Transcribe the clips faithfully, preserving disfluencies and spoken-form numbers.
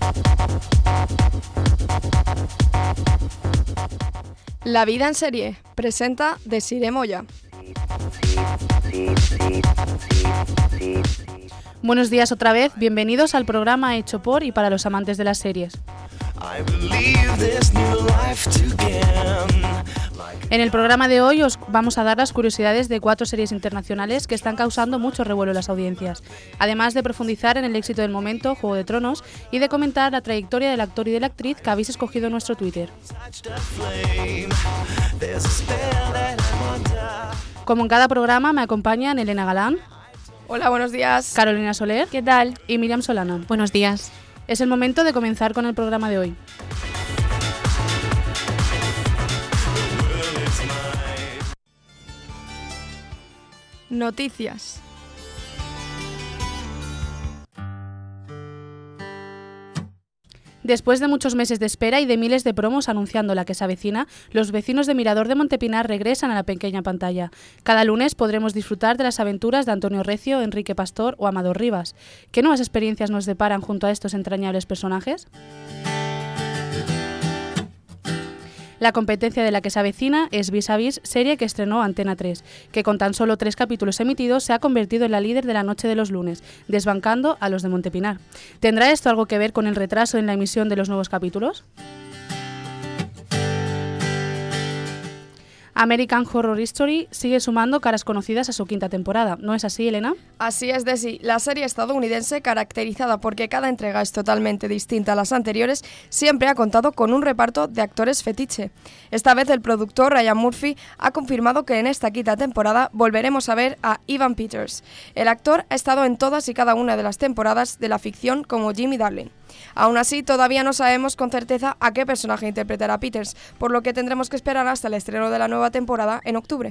La vida en serie presenta Desiree Moya. Buenos días otra vez, bienvenidos al programa hecho por y para los amantes de las series. En el programa de hoy os vamos a dar las curiosidades de cuatro series internacionales que están causando mucho revuelo en las audiencias, además de profundizar en el éxito del momento, Juego de Tronos, y de comentar la trayectoria del actor y de la actriz que habéis escogido en nuestro Twitter. Como en cada programa me acompañan Elena Galán. Hola, buenos días. Carolina Soler. ¿Qué tal? Y Miriam Solana. Buenos días. Es el momento de comenzar con el programa de hoy. Noticias. Después de muchos meses de espera y de miles de promos anunciando la que se avecina, los vecinos de Mirador de Montepinar regresan a la pequeña pantalla. Cada lunes podremos disfrutar de las aventuras de Antonio Recio, Enrique Pastor o Amador Rivas. ¿Qué nuevas experiencias nos deparan junto a estos entrañables personajes? La competencia de la que se avecina es Vis a Vis, serie que estrenó Antena tres, que con tan solo tres capítulos emitidos se ha convertido en la líder de la noche de los lunes, desbancando a los de Montepinar. ¿Tendrá esto algo que ver con el retraso en la emisión de los nuevos capítulos? American Horror Story sigue sumando caras conocidas a su quinta temporada. ¿No es así, Elena? Así es, Desi. La serie estadounidense, caracterizada porque cada entrega es totalmente distinta a las anteriores, siempre ha contado con un reparto de actores fetiche. Esta vez el productor Ryan Murphy ha confirmado que en esta quinta temporada volveremos a ver a Evan Peters. El actor ha estado en todas y cada una de las temporadas de la ficción como Jimmy Darling. Aún así, todavía no sabemos con certeza a qué personaje interpretará Peters, por lo que tendremos que esperar hasta el estreno de la nueva temporada en octubre.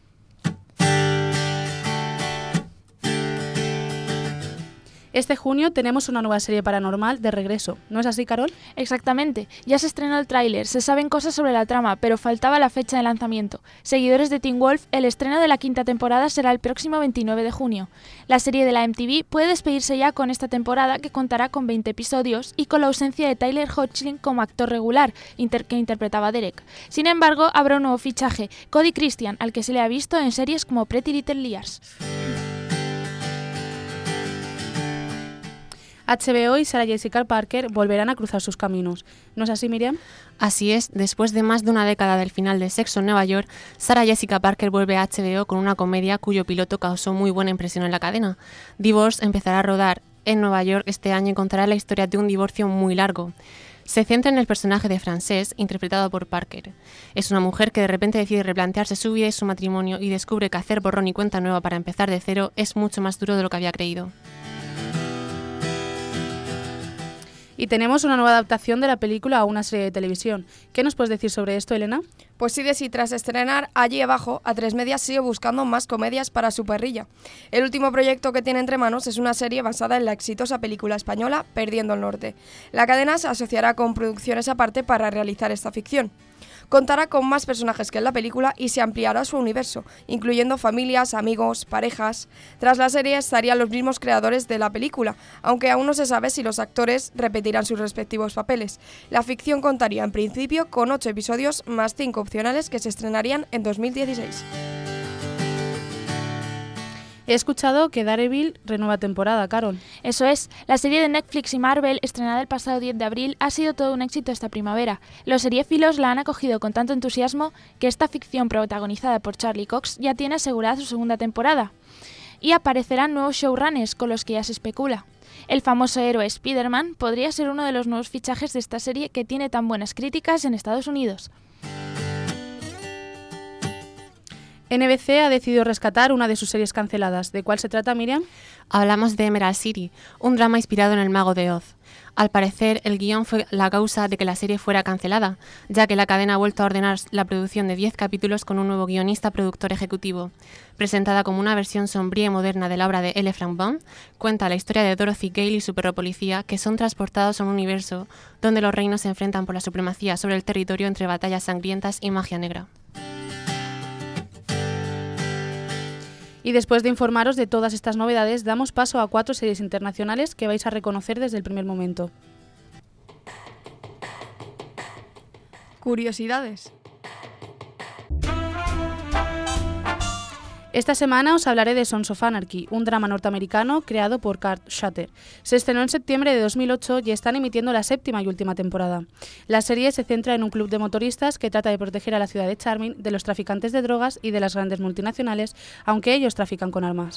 Este junio tenemos una nueva serie paranormal de regreso. ¿No es así, Carol? Exactamente. Ya se estrenó el tráiler, se saben cosas sobre la trama, pero faltaba la fecha de lanzamiento. Seguidores de Teen Wolf, el estreno de la quinta temporada será el próximo veintinueve de junio. La serie de la M T V puede despedirse ya con esta temporada, que contará con veinte episodios y con la ausencia de Tyler Hoechlin como actor regular, inter- que interpretaba a Derek. Sin embargo, habrá un nuevo fichaje, Cody Christian, al que se le ha visto en series como Pretty Little Liars. H B O y Sarah Jessica Parker volverán a cruzar sus caminos. ¿No es así, Miriam? Así es, después de más de una década del final de Sexo en Nueva York, Sarah Jessica Parker vuelve a H B O con una comedia cuyo piloto causó muy buena impresión en la cadena. Divorce empezará a rodar en Nueva York este año y contará la historia de un divorcio muy largo. Se centra en el personaje de Frances, interpretado por Parker. Es una mujer que de repente decide replantearse su vida y su matrimonio y descubre que hacer borrón y cuenta nueva para empezar de cero es mucho más duro de lo que había creído. Y tenemos una nueva adaptación de la película a una serie de televisión. ¿Qué nos puedes decir sobre esto, Elena? Pues sí, Desi, tras estrenar Allí Abajo, A tres Media sigue buscando más comedias para su parrilla. El último proyecto que tiene entre manos es una serie basada en la exitosa película española Perdiendo el Norte. La cadena se asociará con producciones aparte para realizar esta ficción. Contará con más personajes que en la película y se ampliará su universo, incluyendo familias, amigos, parejas. Tras la serie estarían los mismos creadores de la película, aunque aún no se sabe si los actores repetirán sus respectivos papeles. La ficción contaría en principio con ocho episodios más cinco opcionales que se estrenarían en dos mil dieciséis. He escuchado que Daredevil renueva temporada, Carol. Eso es, la serie de Netflix y Marvel, estrenada el pasado diez de abril, ha sido todo un éxito esta primavera. Los seriéfilos la han acogido con tanto entusiasmo que esta ficción protagonizada por Charlie Cox ya tiene asegurada su segunda temporada. Y aparecerán nuevos showrunners con los que ya se especula. El famoso héroe Spider-Man podría ser uno de los nuevos fichajes de esta serie que tiene tan buenas críticas en Estados Unidos. N B C ha decidido rescatar una de sus series canceladas. ¿De cuál se trata, Miriam? Hablamos de Emerald City, un drama inspirado en El Mago de Oz. Al parecer, el guión fue la causa de que la serie fuera cancelada, ya que la cadena ha vuelto a ordenar la producción de diez capítulos con un nuevo guionista productor ejecutivo. Presentada como una versión sombría y moderna de la obra de L. Frank Baum, cuenta la historia de Dorothy Gale y su perro policía, que son transportados a un universo donde los reinos se enfrentan por la supremacía sobre el territorio entre batallas sangrientas y magia negra. Y después de informaros de todas estas novedades, damos paso a cuatro series internacionales que vais a reconocer desde el primer momento. Curiosidades. Esta semana os hablaré de Sons of Anarchy, un drama norteamericano creado por Kurt Schatter. Se estrenó en septiembre de dos mil ocho y están emitiendo la séptima y última temporada. La serie se centra en un club de motoristas que trata de proteger a la ciudad de Charming de los traficantes de drogas y de las grandes multinacionales, aunque ellos trafican con armas.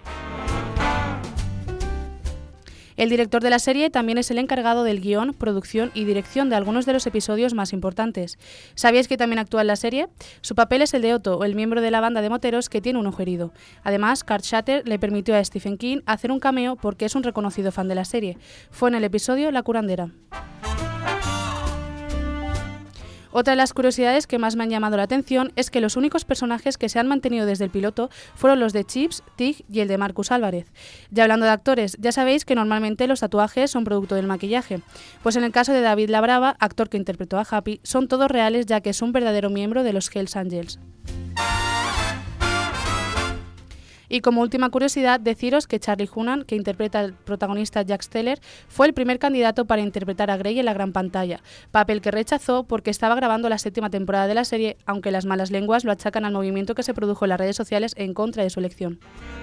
El director de la serie también es el encargado del guión, producción y dirección de algunos de los episodios más importantes. ¿Sabíais que también actúa en la serie? Su papel es el de Otto, el miembro de la banda de moteros que tiene un ojo herido. Además, Kurt Schatter le permitió a Stephen King hacer un cameo porque es un reconocido fan de la serie. Fue en el episodio La curandera. Otra de las curiosidades que más me han llamado la atención es que los únicos personajes que se han mantenido desde el piloto fueron los de Chips, Tig y el de Marcus Álvarez. Ya hablando de actores, ya sabéis que normalmente los tatuajes son producto del maquillaje. Pues en el caso de David Labrava, actor que interpretó a Happy, son todos reales ya que es un verdadero miembro de los Hells Angels. Y como última curiosidad, deciros que Charlie Hunnam, que interpreta al protagonista Jack Steller, fue el primer candidato para interpretar a Grey en la gran pantalla, papel que rechazó porque estaba grabando la séptima temporada de la serie, aunque las malas lenguas lo achacan al movimiento que se produjo en las redes sociales en contra de su elección.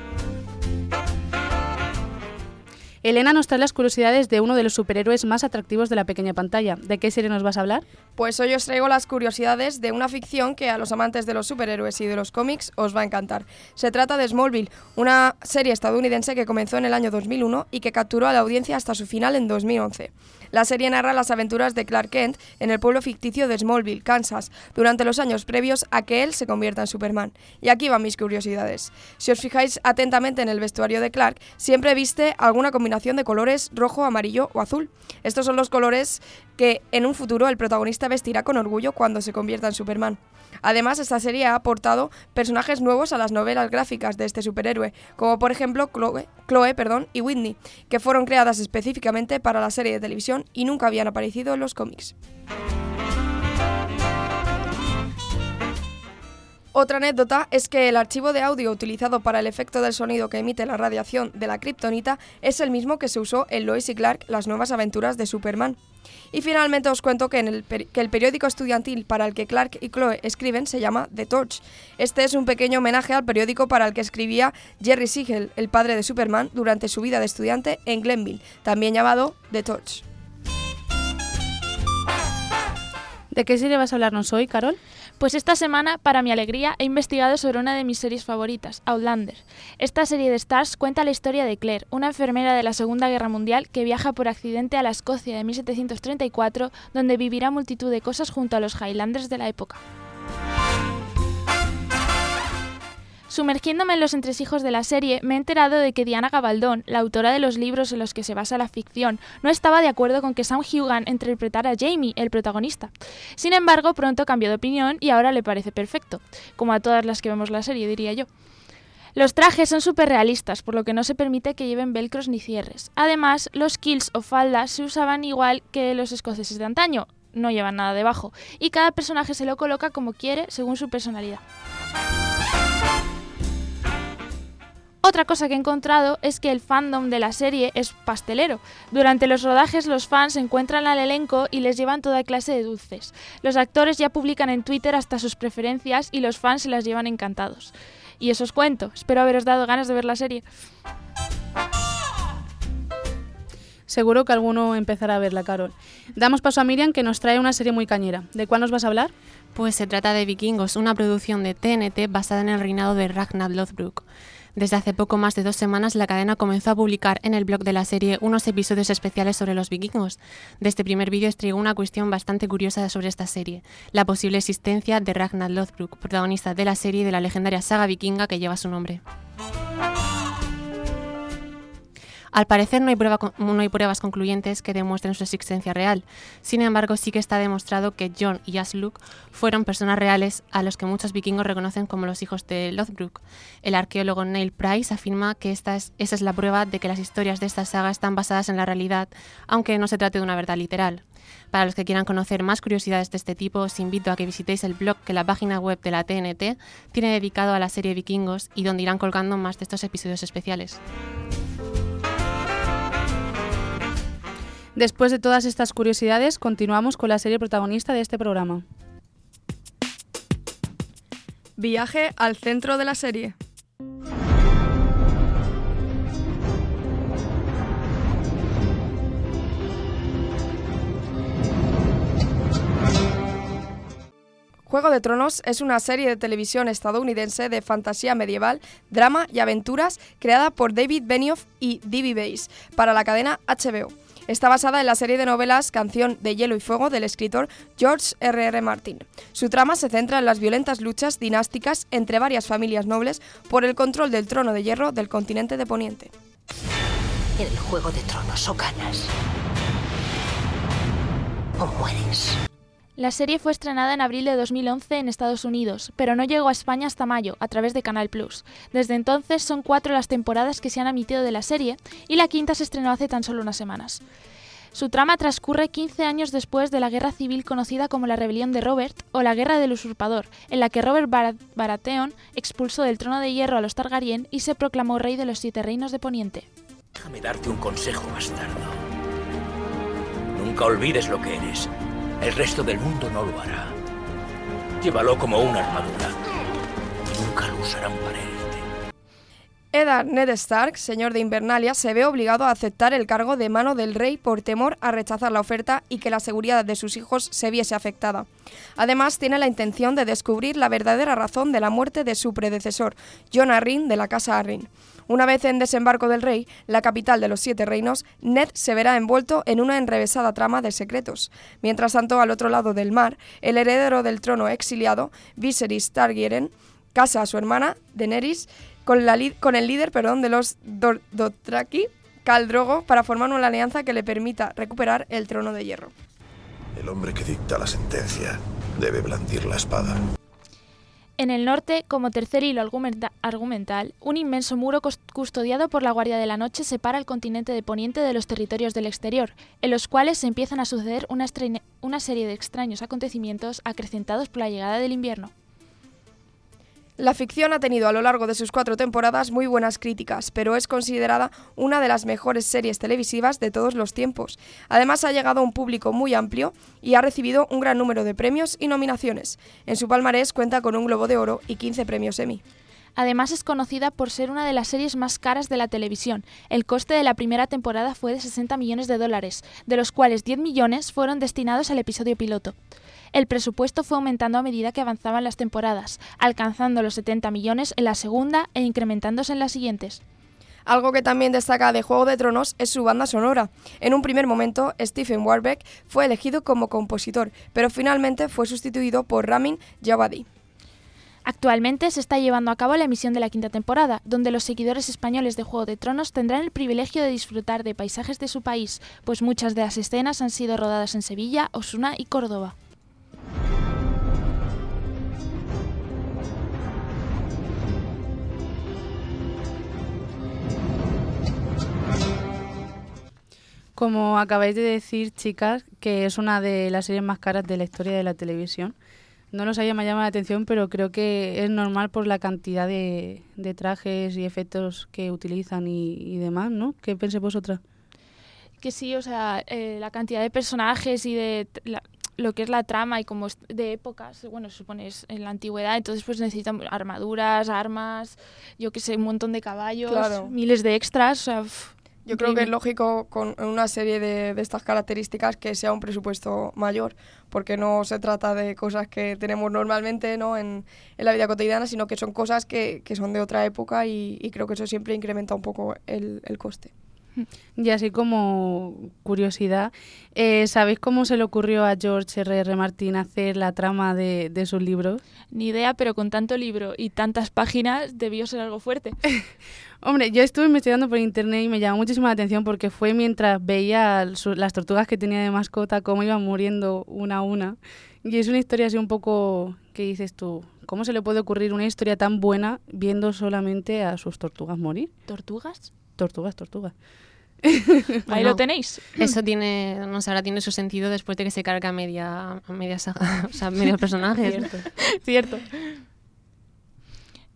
Elena nos trae las curiosidades de uno de los superhéroes más atractivos de la pequeña pantalla. ¿De qué serie nos vas a hablar? Pues hoy os traigo las curiosidades de una ficción que a los amantes de los superhéroes y de los cómics os va a encantar. Se trata de Smallville, una serie estadounidense que comenzó en el año dos mil uno y que capturó a la audiencia hasta su final en dos mil once. La serie narra las aventuras de Clark Kent en el pueblo ficticio de Smallville, Kansas, durante los años previos a que él se convierta en Superman. Y aquí van mis curiosidades. Si os fijáis atentamente en el vestuario de Clark, siempre viste alguna combinación de colores rojo, amarillo o azul. Estos son los colores que en un futuro el protagonista vestirá con orgullo cuando se convierta en Superman. Además, esta serie ha aportado personajes nuevos a las novelas gráficas de este superhéroe, como por ejemplo Chloe, Chloe perdón, y Whitney, que fueron creadas específicamente para la serie de televisión y nunca habían aparecido en los cómics. Otra anécdota es que el archivo de audio utilizado para el efecto del sonido que emite la radiación de la kriptonita es el mismo que se usó en Lois y Clark, las nuevas aventuras de Superman. Y finalmente os cuento que, en el, que el periódico estudiantil para el que Clark y Chloe escriben se llama The Torch. Este es un pequeño homenaje al periódico para el que escribía Jerry Siegel, el padre de Superman, durante su vida de estudiante en Glenville, también llamado The Torch. ¿De qué serie vas a hablarnos hoy, Carol? Pues esta semana, para mi alegría, he investigado sobre una de mis series favoritas, Outlander. Esta serie de Starz cuenta la historia de Claire, una enfermera de la Segunda Guerra Mundial que viaja por accidente a la Escocia de mil setecientos treinta y cuatro, donde vivirá multitud de cosas junto a los Highlanders de la época. Sumergiéndome en los entresijos de la serie, me he enterado de que Diana Gabaldón, la autora de los libros en los que se basa la ficción, no estaba de acuerdo con que Sam Heughan interpretara a Jamie, el protagonista. Sin embargo, pronto cambió de opinión y ahora le parece perfecto, como a todas las que vemos la serie, diría yo. Los trajes son súper realistas, por lo que no se permite que lleven velcros ni cierres. Además, los kilts o faldas se usaban igual que los escoceses de antaño, no llevan nada debajo, y cada personaje se lo coloca como quiere según su personalidad. Otra cosa que he encontrado es que el fandom de la serie es pastelero. Durante los rodajes los fans encuentran al elenco y les llevan toda clase de dulces. Los actores ya publican en Twitter hasta sus preferencias y los fans se las llevan encantados. Y eso os cuento. Espero haberos dado ganas de ver la serie. Seguro que alguno empezará a verla, Carol. Damos paso a Miriam, que nos trae una serie muy cañera. ¿De cuál nos vas a hablar? Pues se trata de Vikingos, una producción de T N T basada en el reinado de Ragnar Lothbrok. Desde hace poco más de dos semanas, la cadena comenzó a publicar en el blog de la serie unos episodios especiales sobre los vikingos. De este primer vídeo os traigo una cuestión bastante curiosa sobre esta serie, la posible existencia de Ragnar Lothbrok, protagonista de la serie y de la legendaria saga vikinga que lleva su nombre. Al parecer no hay, prueba, no hay pruebas concluyentes que demuestren su existencia real. Sin embargo, sí que está demostrado que Jon y Asluk fueron personas reales a los que muchos vikingos reconocen como los hijos de Lothbrok. El arqueólogo Neil Price afirma que esta es, esa es la prueba de que las historias de esta saga están basadas en la realidad, aunque no se trate de una verdad literal. Para los que quieran conocer más curiosidades de este tipo, os invito a que visitéis el blog que la página web de la T N T tiene dedicado a la serie Vikingos y donde irán colgando más de estos episodios especiales. Después de todas estas curiosidades, continuamos con la serie protagonista de este programa. Viaje al centro de la serie. Juego de Tronos es una serie de televisión estadounidense de fantasía medieval, drama y aventuras creada por David Benioff y D B Weiss para la cadena H B O. Está basada en la serie de novelas Canción de Hielo y Fuego del escritor George R R Martin. Su trama se centra en las violentas luchas dinásticas entre varias familias nobles por el control del trono de hierro del continente de Poniente. En el Juego de Tronos o ganas o mueres. La serie fue estrenada en abril de dos mil once en Estados Unidos, pero no llegó a España hasta mayo, a través de Canal Plus. Desde entonces son cuatro las temporadas que se han emitido de la serie, y la quinta se estrenó hace tan solo unas semanas. Su trama transcurre quince años después de la guerra civil conocida como la Rebelión de Robert o la Guerra del Usurpador, en la que Robert Bar- Baratheon expulsó del trono de hierro a los Targaryen y se proclamó rey de los siete reinos de Poniente. Déjame darte un consejo, bastardo. Nunca olvides lo que eres. El resto del mundo no lo hará. Llévalo como una armadura. Y nunca lo usarán para herirte. Eddard Ned Stark, señor de Invernalia, se ve obligado a aceptar el cargo de mano del rey por temor a rechazar la oferta y que la seguridad de sus hijos se viese afectada. Además, tiene la intención de descubrir la verdadera razón de la muerte de su predecesor, Jon Arryn de la Casa Arryn. Una vez en Desembarco del Rey, la capital de los Siete Reinos, Ned se verá envuelto en una enrevesada trama de secretos. Mientras tanto, al otro lado del mar, el heredero del trono exiliado, Viserys Targaryen, casa a su hermana, Daenerys, con, la li- con el líder perdón, de los Dor- Dothraki, Khal Drogo, para formar una alianza que le permita recuperar el trono de hierro. El hombre que dicta la sentencia debe blandir la espada. En el norte, como tercer hilo argumenta- argumental, un inmenso muro cus- custodiado por la Guardia de la Noche separa el continente de Poniente de los territorios del exterior, en los cuales se empiezan a suceder una, estre- una serie de extraños acontecimientos acrecentados por la llegada del invierno. La ficción ha tenido a lo largo de sus cuatro temporadas muy buenas críticas, pero es considerada una de las mejores series televisivas de todos los tiempos. Además, ha llegado a un público muy amplio y ha recibido un gran número de premios y nominaciones. En su palmarés cuenta con un Globo de Oro y quince premios Emmy. Además, es conocida por ser una de las series más caras de la televisión. El coste de la primera temporada fue de sesenta millones de dólares, de los cuales diez millones fueron destinados al episodio piloto. El presupuesto fue aumentando a medida que avanzaban las temporadas, alcanzando los setenta millones en la segunda e incrementándose en las siguientes. Algo que también destaca de Juego de Tronos es su banda sonora. En un primer momento, Stephen Warbeck fue elegido como compositor, pero finalmente fue sustituido por Ramin Djawadi. Actualmente se está llevando a cabo la emisión de la quinta temporada, donde los seguidores españoles de Juego de Tronos tendrán el privilegio de disfrutar de paisajes de su país, pues muchas de las escenas han sido rodadas en Sevilla, Osuna y Córdoba. Como acabáis de decir, chicas, que es una de las series más caras de la historia de la televisión. No nos haya llamado la atención, pero creo que es normal por la cantidad de, de trajes y efectos que utilizan y, y demás, ¿no? ¿Qué pensáis vosotras? Que sí, o sea, eh, la cantidad de personajes y de la, lo que es la trama y como es de épocas, bueno, se supone es en la antigüedad, entonces pues necesitan armaduras, armas, yo qué sé, un montón de caballos, Claro. miles de extras, o sea, uf, Yo creo que increíble. es lógico con una serie de, de estas características que sea un presupuesto mayor, porque no se trata de cosas que tenemos normalmente, ¿no? en, en la vida cotidiana, sino que son cosas que, que son de otra época y, y creo que eso siempre incrementa un poco el, el coste. Y así como curiosidad, eh, ¿sabéis cómo se le ocurrió a George R R Martin hacer la trama de, de sus libros? Ni idea, pero con tanto libro y tantas páginas debió ser algo fuerte. Hombre, yo estuve investigando por internet y me llamó muchísimo la atención porque fue mientras veía su- las tortugas que tenía de mascota, cómo iban muriendo una a una. Y es una historia así un poco que dices tú, ¿cómo se le puede ocurrir una historia tan buena viendo solamente a sus tortugas morir? ¿Tortugas? Tortugas, tortugas. Ahí Bueno, lo tenéis. Eso tiene, no sé, ahora tiene su sentido después de que se carga media, media saga, o sea, medios personajes. Cierto. Cierto.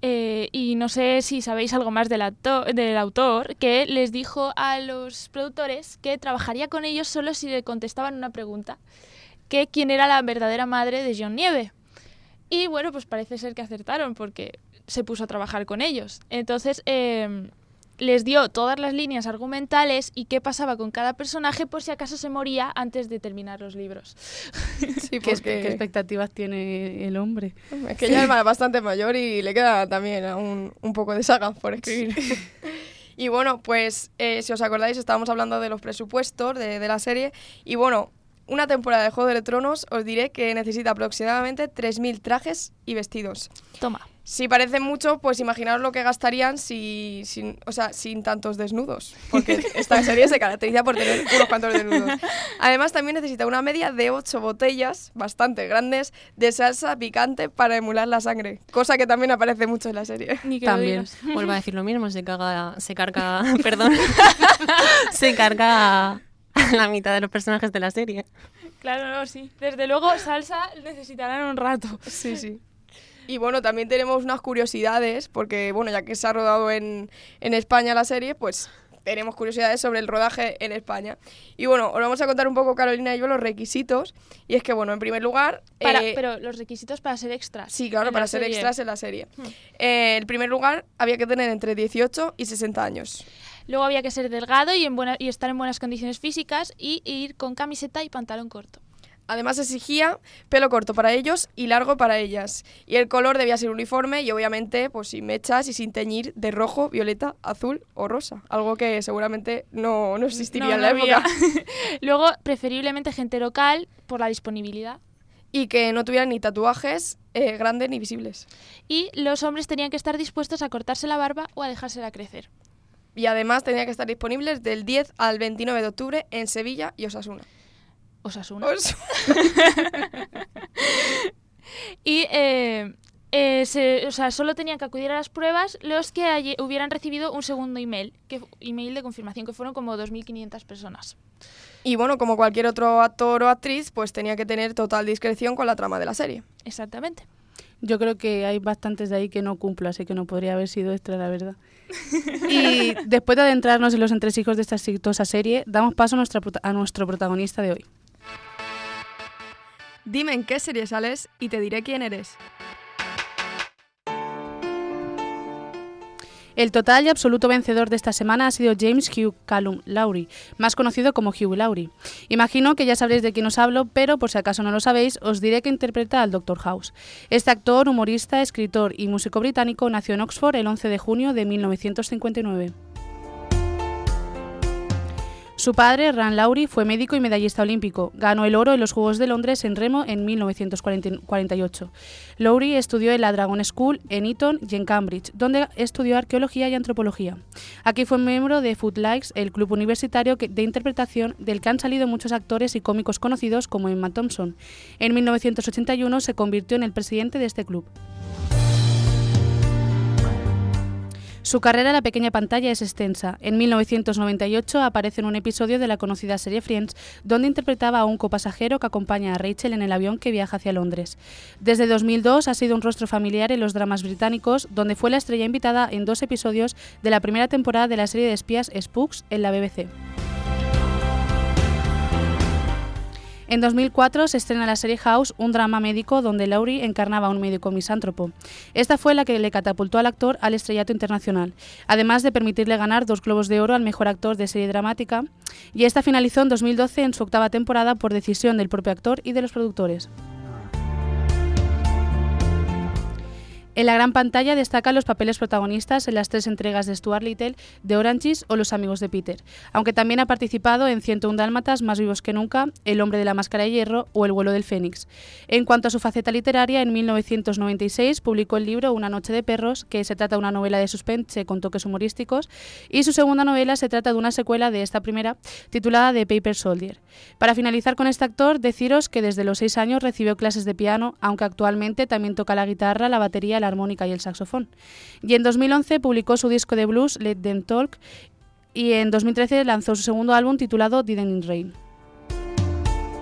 Eh, y no sé si sabéis algo más del, actor, del autor, que les dijo a los productores que trabajaría con ellos solo si le contestaban una pregunta, que quién era la verdadera madre de John Nieve. Y bueno, pues parece ser que acertaron porque se puso a trabajar con ellos. Entonces eh, les dio todas las líneas argumentales y qué pasaba con cada personaje por si acaso se moría antes de terminar los libros. Sí, ¿Qué, porque... ¿Qué expectativas tiene el hombre? Es que ya es bastante mayor y le queda también aún un poco de saga por escribir. Y bueno, pues eh, si os acordáis, estábamos hablando de los presupuestos de, de la serie. Y bueno, una temporada de Juego de Tronos os diré que necesita aproximadamente tres mil trajes y vestidos. Toma. Si parece mucho, pues imaginaos lo que gastarían si, sin, o sea, sin tantos desnudos, porque esta serie se caracteriza por tener unos cuantos desnudos. Además, también necesita una media de ocho botellas, bastante grandes, de salsa picante para emular la sangre, cosa que también aparece mucho en la serie. Ni que También. lo digas. Vuelvo a decir lo mismo, se carga, se carga, perdón, se carga la mitad de los personajes de la serie. Claro, no, sí. Desde luego, salsa necesitarán un rato. Sí, sí. Y bueno, también tenemos unas curiosidades, porque bueno, ya que se ha rodado en, en España la serie, pues tenemos curiosidades sobre el rodaje en España. Y bueno, os vamos a contar un poco, Carolina y yo, los requisitos. Y es que bueno, en primer lugar... Para, eh, pero los requisitos para ser extras. Sí, claro, en para la ser serie. extras en la serie. Hmm. Eh, en primer lugar, había que tener entre dieciocho y sesenta años. Luego había que ser delgado y, en buena, y estar en buenas condiciones físicas y ir con camiseta y pantalón corto. Además exigía pelo corto para ellos y largo para ellas. Y el color debía ser uniforme y obviamente pues sin mechas y sin teñir de rojo, violeta, azul o rosa. Algo que seguramente no, no existiría No, en la no había. época. Luego, preferiblemente gente local por la disponibilidad. Y que no tuvieran ni tatuajes eh, grandes ni visibles. Y los hombres tenían que estar dispuestos a cortarse la barba o a dejársela crecer. Y además tenía que estar disponibles del diez al veintinueve de octubre en Sevilla y Osasuna. Osasuna. Os- Y eh, eh, se, o sea, solo tenían que acudir a las pruebas los que allí hubieran recibido un segundo email, que, email de confirmación, que fueron como dos mil quinientas personas. Y bueno, como cualquier otro actor o actriz, pues tenía que tener total discreción con la trama de la serie. Exactamente. Yo creo que hay bastantes de ahí que no cumplo, así que no podría haber sido extra, la verdad. Y después de adentrarnos en los entresijos de esta exitosa serie, damos paso a, nuestra, prota- a nuestro protagonista de hoy. Dime en qué serie sales y te diré quién eres. El total y absoluto vencedor de esta semana ha sido James Hugh Callum Lowry, más conocido como Hugh Laurie. Imagino que ya sabréis de quién os hablo, pero por si acaso no lo sabéis, os diré que interpreta al doctor House. Este actor, humorista, escritor y músico británico nació en Oxford el once de junio de mil novecientos cincuenta y nueve. Su padre, Ran Lowry, fue médico y medallista olímpico. Ganó el oro en los Juegos de Londres en remo en mil novecientos cuarenta y ocho. Lowry estudió en la Dragon School en Eton y en Cambridge, donde estudió arqueología y antropología. Aquí fue miembro de Footlights, el club universitario de interpretación del que han salido muchos actores y cómicos conocidos como Emma Thompson. En mil novecientos ochenta y uno se convirtió en el presidente de este club. Su carrera en la pequeña pantalla es extensa. En mil novecientos noventa y ocho aparece en un episodio de la conocida serie Friends, donde interpretaba a un copasajero que acompaña a Rachel en el avión que viaja hacia Londres. Desde dos mil dos ha sido un rostro familiar en los dramas británicos, donde fue la estrella invitada en dos episodios de la primera temporada de la serie de espías Spooks en la B B C. En dos mil cuatro se estrena la serie House, un drama médico donde Lowry encarnaba a un médico misántropo. Esta fue la que le catapultó al actor al estrellato internacional, además de permitirle ganar dos Globos de Oro al mejor actor de serie dramática, y esta finalizó en dos mil doce en su octava temporada por decisión del propio actor y de los productores. En la gran pantalla destacan los papeles protagonistas en las tres entregas de Stuart Little, de Orange is o Los amigos de Peter, aunque también ha participado en ciento uno Dálmatas, Más vivos que nunca, El hombre de la máscara de hierro o El vuelo del Fénix. En cuanto a su faceta literaria, en mil novecientos noventa y seis publicó el libro Una noche de perros, que se trata de una novela de suspense con toques humorísticos, y su segunda novela se trata de una secuela de esta primera, titulada The Paper Soldier. Para finalizar con este actor, deciros que desde los seis años recibió clases de piano, aunque actualmente también toca la guitarra, la batería, la armónica y el saxofón. Y en dos mil once publicó su disco de blues Let Them Talk y en dos mil trece lanzó su segundo álbum titulado Didn't It Rain.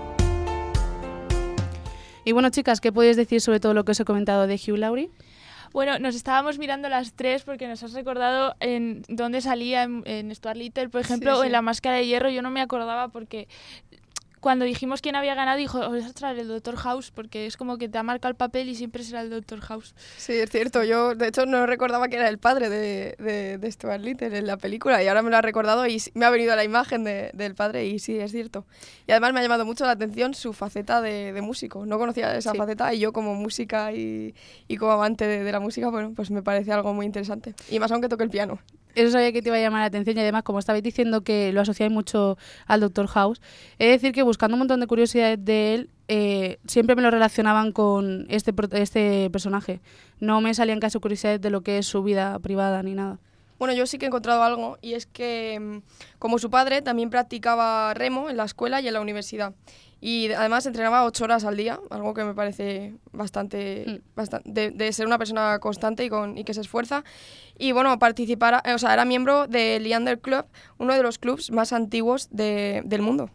Y bueno, chicas, ¿qué podéis decir sobre todo lo que os he comentado de Hugh Laurie? Bueno, nos estábamos mirando las tres porque nos has recordado en dónde salía en, en Stuart Little, por ejemplo, Sí, o sí. en La Máscara de Hierro. Yo no me acordaba porque cuando dijimos quién había ganado, dijo, os voy a traer el Doctor House, porque es como que te ha marcado el papel y siempre será el Doctor House. Sí, es cierto. Yo, de hecho, no recordaba que era el padre de, de, de Stuart Little en la película y ahora me lo ha recordado y me ha venido la imagen de, del padre y sí, es cierto. Y además me ha llamado mucho la atención su faceta de, de músico. No conocía esa Sí. faceta y yo como música y, y como amante de, de la música, bueno, pues me parece algo muy interesante. Y más aunque toque el piano. Eso sabía que te iba a llamar la atención y además, como estabais diciendo que lo asociáis mucho al Doctor House, he de decir que buscando un montón de curiosidades de él, eh, siempre me lo relacionaban con este, pro- este personaje. No me salían casi curiosidades de lo que es su vida privada ni nada. Bueno, yo sí que he encontrado algo y es que, mm, como su padre, también practicaba remo en la escuela y en la universidad. Y de- además entrenaba ocho horas al día, algo que me parece bastante, Mm. bastante de, de ser una persona constante y, con, y que se esfuerza. Y bueno, participara, eh, o sea, era miembro del Leander Club, uno de los clubs más antiguos de- del mundo.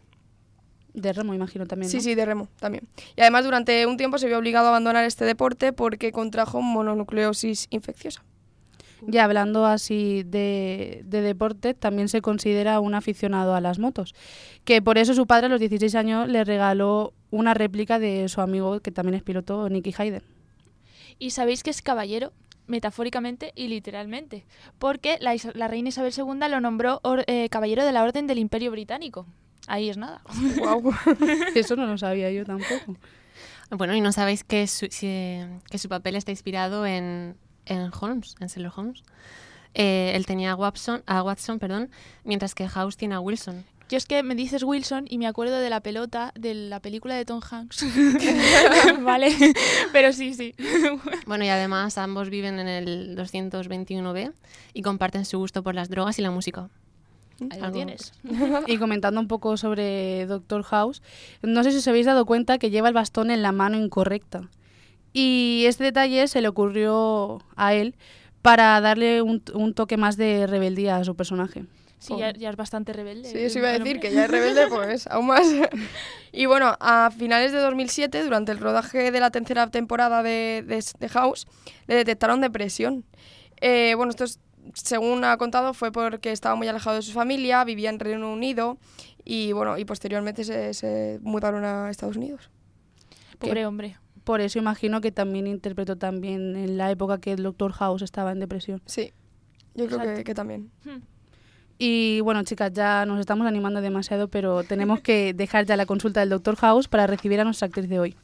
De remo, imagino también, Sí, ¿no? sí, de remo también. Y además durante un tiempo se vio obligado a abandonar este deporte porque contrajo mononucleosis infecciosa. Ya hablando así de, de deporte, también se considera un aficionado a las motos, que por eso su padre a los dieciséis años le regaló una réplica de su amigo, que también es piloto, Nicky Hayden. ¿Y sabéis que es caballero? Metafóricamente y literalmente, porque la, Isa- la reina Isabel segunda lo nombró or- eh, caballero de la Orden del Imperio Británico. Ahí es nada. Guau. Eso no lo sabía yo tampoco. Bueno, y no sabéis que su, si- que su papel está inspirado en, en Holmes, en Sherlock Holmes. Eh, él tenía a Watson, a Watson, perdón, mientras que House tiene a Wilson. Yo es que me dices Wilson y me acuerdo de la pelota de la película de Tom Hanks. Vale, pero sí, sí. Bueno, y además ambos viven en el doscientos veintiuno B y comparten su gusto por las drogas y la música. Ahí lo Algo- tienes. Y comentando un poco sobre Doctor House, no sé si os habéis dado cuenta que lleva el bastón en la mano incorrecta. Y este detalle se le ocurrió a él para darle un, un toque más de rebeldía a su personaje. Sí, ya, ya es bastante rebelde. Sí, eso iba a el decir, hombre. que ya es rebelde, pues aún más. Y bueno, a finales de dos mil siete, durante el rodaje de la tercera temporada de, de, de House, le detectaron depresión. Eh, bueno, esto es, según ha contado, fue porque estaba muy alejado de su familia, vivía en Reino Unido y bueno, y posteriormente se, se mudaron a Estados Unidos. Pobre hombre. Por eso imagino que también interpretó también en la época que el Doctor House estaba en depresión. Sí, yo creo que, Exacto. que también. Hmm. Y bueno, chicas, ya nos estamos animando demasiado, pero tenemos que dejar ya la consulta del Doctor House para recibir a nuestra actriz de hoy.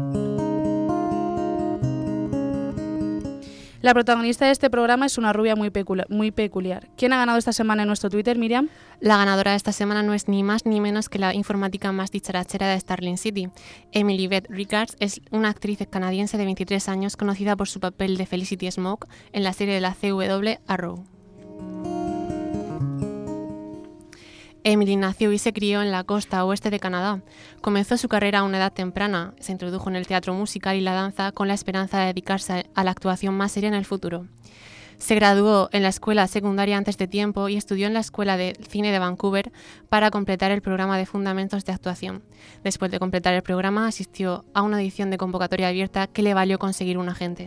La protagonista de este programa es una rubia muy, pecula- muy peculiar. ¿Quién ha ganado esta semana en nuestro Twitter, Miriam? La ganadora de esta semana no es ni más ni menos que la informática más dicharachera de Starling City. Emily Beth Rickards es una actriz canadiense de veintitrés años conocida por su papel de Felicity Smoke en la serie de la C W Arrow. Emily nació y se crió en la costa oeste de Canadá. Comenzó su carrera a una edad temprana, se introdujo en el teatro musical y la danza con la esperanza de dedicarse a la actuación más seria en el futuro. Se graduó en la escuela secundaria antes de tiempo y estudió en la Escuela de Cine de Vancouver para completar el programa de Fundamentos de Actuación. Después de completar el programa, asistió a una audición de convocatoria abierta que le valió conseguir un agente.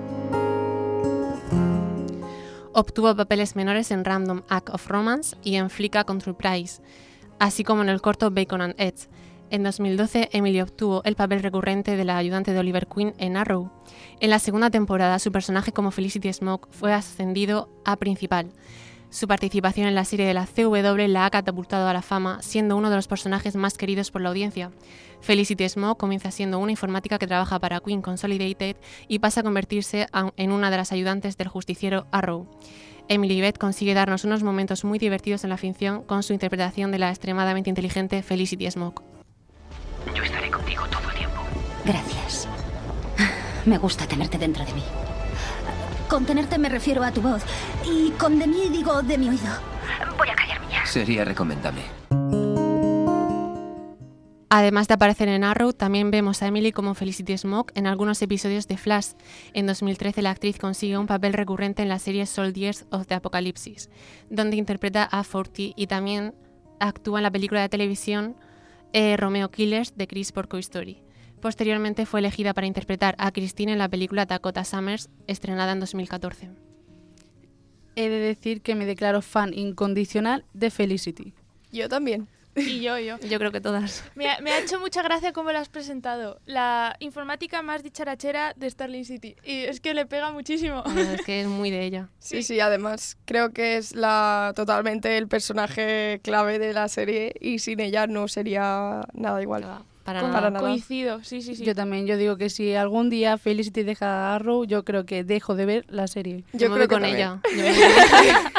Obtuvo papeles menores en Random Act of Romance y en Flicka Control Prize, así como en el corto Bacon and Eggs. En dos mil doce, Emily obtuvo el papel recurrente de la ayudante de Oliver Queen en Arrow. En la segunda temporada, su personaje como Felicity Smoke fue ascendido a principal. Su participación en la serie de la C W la ha catapultado a la fama, siendo uno de los personajes más queridos por la audiencia. Felicity Smoke comienza siendo una informática que trabaja para Queen Consolidated y pasa a convertirse a- en una de las ayudantes del justiciero Arrow. Emily Beth consigue darnos unos momentos muy divertidos en la ficción con su interpretación de la extremadamente inteligente Felicity Smoke. Yo estaré contigo todo el tiempo. Gracias. Me gusta tenerte dentro de mí. Con tenerte me refiero a tu voz. Y con de mí digo de mi oído. Voy a callarme ya. Sería recomendable. Además de aparecer en Arrow, también vemos a Emily como Felicity Smoke en algunos episodios de Flash. En dos mil trece la actriz consigue un papel recurrente en la serie Soldiers of the Apocalypse, donde interpreta a Forty y también actúa en la película de televisión eh, Romeo Killers de Chris Porco Story. Posteriormente fue elegida para interpretar a Christine en la película Dakota Summers, estrenada en dos mil catorce. He de decir que me declaro fan incondicional de Felicity. Yo también. Y yo, yo. Yo creo que todas. Me ha, me ha hecho mucha gracia cómo lo has presentado. La informática más dicharachera de Starling City. Y es que le pega muchísimo. Es que es muy de ella. Sí, sí, además creo que es la totalmente el personaje clave de la serie y sin ella no sería nada igual. Para Con- nada. Para nada. Coincido, sí, sí, sí. Yo también, yo digo que si algún día Felicity deja a Arrow, yo creo que dejo de ver la serie. Yo, Yo me creo voy que con también. ella. Yo me voy con ella.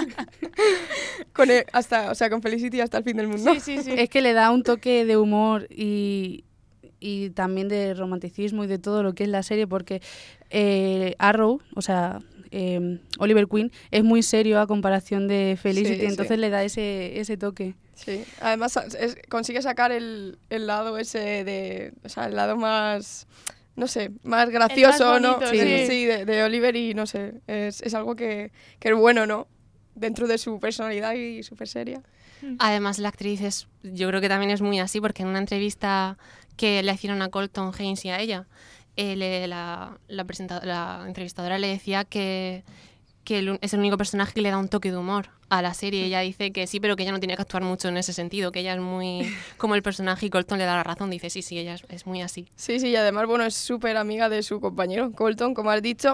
Con el- hasta, o sea, con Felicity hasta el fin del mundo. Sí, sí, sí. Es que le da un toque de humor y, y también de romanticismo y de todo lo que es la serie, porque eh, Arrow, o sea, eh, Oliver Queen, es muy serio a comparación de Felicity, Sí, entonces sí. le da ese, ese toque. Sí, además es- consigue sacar el, el lado ese de, o sea, el lado más, no sé, más gracioso, ¿no? bonito, Sí, sí. sí, de, de Oliver y no sé, es, es algo que, que es bueno, ¿no? Dentro de su personalidad y súper seria. Además, la actriz es, yo creo que también es muy así, porque en una entrevista que le hicieron a Colton Haynes y a ella, eh, le- la, la, presenta- la entrevistadora le decía que, que el- es el único personaje que le da un toque de humor a la serie. Ella dice que sí, pero que ella no tiene que actuar mucho en ese sentido, que ella es muy como el personaje y Colton le da la razón. Dice, sí, sí, ella es, es muy así. Sí, sí, y además, bueno, es súper amiga de su compañero, Colton, como has dicho.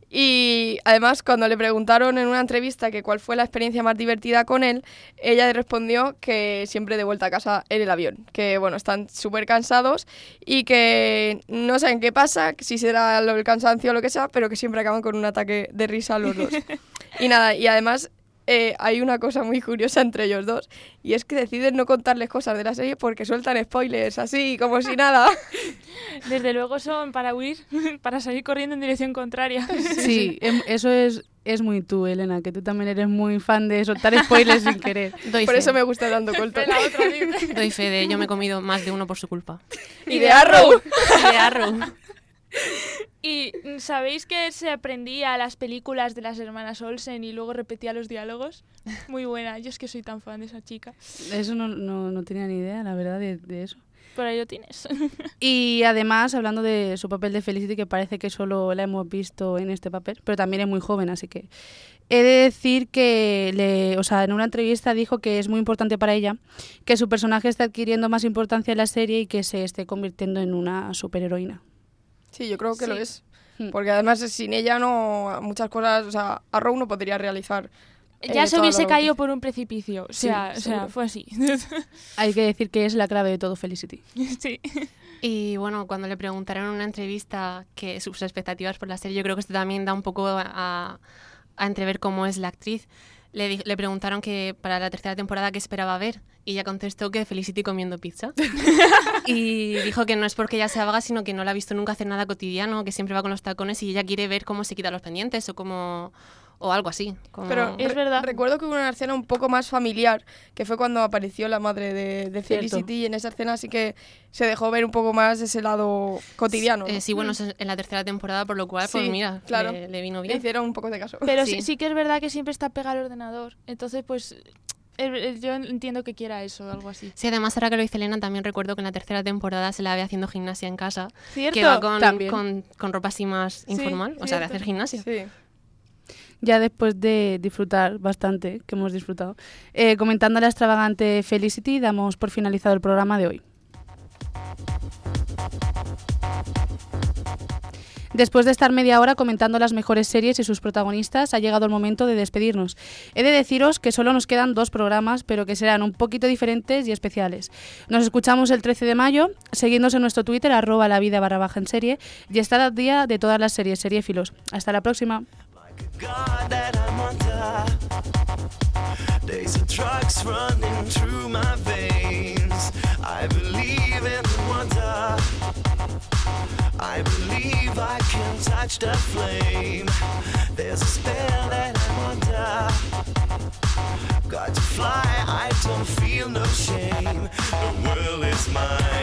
Y además, cuando le preguntaron en una entrevista que cuál fue la experiencia más divertida con él, ella respondió que siempre de vuelta a casa en el avión. Que, bueno, están súper cansados y que no saben qué pasa, si será lo- el cansancio o lo que sea, pero que siempre acaban con un ataque de risa los dos. Y nada, y además... Eh, hay una cosa muy curiosa entre ellos dos y es que deciden no contarles cosas de la serie porque sueltan spoilers así como si nada. Desde luego son para huir, para salir corriendo en dirección contraria. Sí, em- eso es, es muy tú, Elena, que tú también eres muy fan de soltar spoilers sin querer. Doy Por fe, eso me gusta tanto Colton. La otra dice. doy fe de ello, me he comido más de uno por su culpa. Y de Arrow. Y de Arrow. ¿Y mm, sabéis que se aprendía las películas de las hermanas Olsen y luego repetía los diálogos? Muy buena, yo es que soy tan fan de esa chica. Eso no, no, no tenía ni idea, la verdad, de, de eso. Por ahí lo tienes. Y además, hablando de su papel de Felicity, que parece que solo la hemos visto en este papel, pero también es muy joven, así que he de decir que, le, o sea, en una entrevista dijo que es muy importante para ella que su personaje esté adquiriendo más importancia en la serie y que se esté convirtiendo en una superheroína. Sí, yo creo que lo Sí. es. Mm. Porque además sin ella no muchas cosas, o sea, Arrow no podría realizar. Ya eh, se todo hubiese lo que- caído por un precipicio. O Sí, sea, o sea seguro. fue así. Hay que decir que es la clave de todo Felicity. Sí. Y bueno, cuando le preguntaron en una entrevista que sus expectativas por la serie, yo creo que esto también da un poco a, a entrever cómo es la actriz. Le, di- le preguntaron que para la tercera temporada qué esperaba ver y ella contestó que Felicity comiendo pizza. Y dijo que no es porque ella sea vaga, sino que no la ha visto nunca hacer nada cotidiano, que siempre va con los tacones y ella quiere ver cómo se quita los pendientes o cómo o algo así. como- Pero Es re- verdad. recuerdo que hubo una escena un poco más familiar, que fue cuando apareció la madre de, de Cierto. Felicity y en esa escena sí que se dejó ver un poco más ese lado cotidiano. ¿no? Eh, sí, bueno, eso es en la tercera temporada, por lo cual, pues Sí, mira, claro. le, le vino Le bien. hicieron un poco de caso. Pero Sí. sí. sí que es verdad que siempre está pegado al ordenador. Entonces, pues, el- el- yo entiendo que quiera eso, algo así. Sí, además ahora que lo dice Elena, también recuerdo que en la tercera temporada se la ve haciendo gimnasia en casa, ¿Cierto? que va con, También. con, con ropa así más Sí, informal, o sea, de cierto. hacer gimnasia. Sí. Ya después de disfrutar bastante, que hemos disfrutado, eh, comentando la extravagante Felicity, damos por finalizado el programa de hoy. Después de estar media hora comentando las mejores series y sus protagonistas, ha llegado el momento de despedirnos. He de deciros que solo nos quedan dos programas, pero que serán un poquito diferentes y especiales. Nos escuchamos el trece de mayo, seguidnos en nuestro Twitter, arroba la vida barra baja en serie, y estar al día de todas las series, seriéfilos. Hasta la próxima. God that I'm under. Days of drugs running through my veins. I believe in the wonder. I believe I can touch the flame. There's a spell that I'm under. Got to fly, I don't feel no shame. The world is mine.